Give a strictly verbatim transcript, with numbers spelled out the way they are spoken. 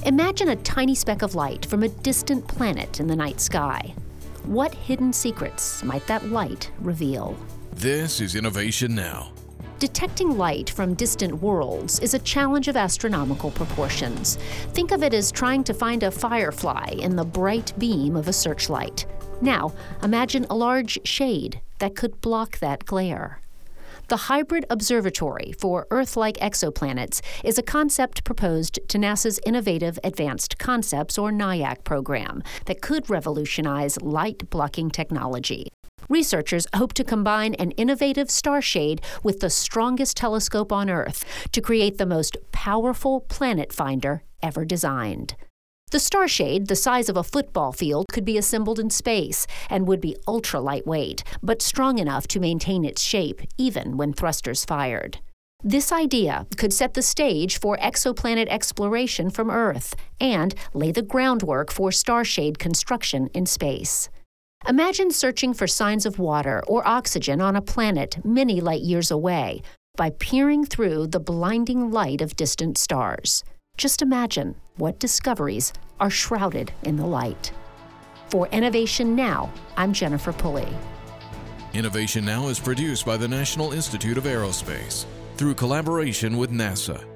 Imagine a tiny speck of light from a distant planet in the night sky. What hidden secrets might that light reveal? This is Innovation Now. Detecting light from distant worlds is a challenge of astronomical proportions. Think of it as trying to find a firefly in the bright beam of a searchlight. Now, imagine a large shade that could block that glare. The Hybrid Observatory for Earth-like Exoplanets is a concept proposed to NASA's Innovative Advanced Concepts, or NIAC, program that could revolutionize light-blocking technology. Researchers hope to combine an innovative star shade with the strongest telescope on Earth to create the most powerful planet finder ever designed. The star shade, the size of a football field, could be assembled in space and would be ultra-lightweight, but strong enough to maintain its shape even when thrusters fired. This idea could set the stage for exoplanet exploration from Earth and lay the groundwork for star shade construction in space. Imagine searching for signs of water or oxygen on a planet many light years away by peering through the blinding light of distant stars. Just imagine what discoveries are shrouded in the light. For Innovation Now, I'm Jennifer Pulley. Innovation Now is produced by the National Institute of Aerospace through collaboration with NASA.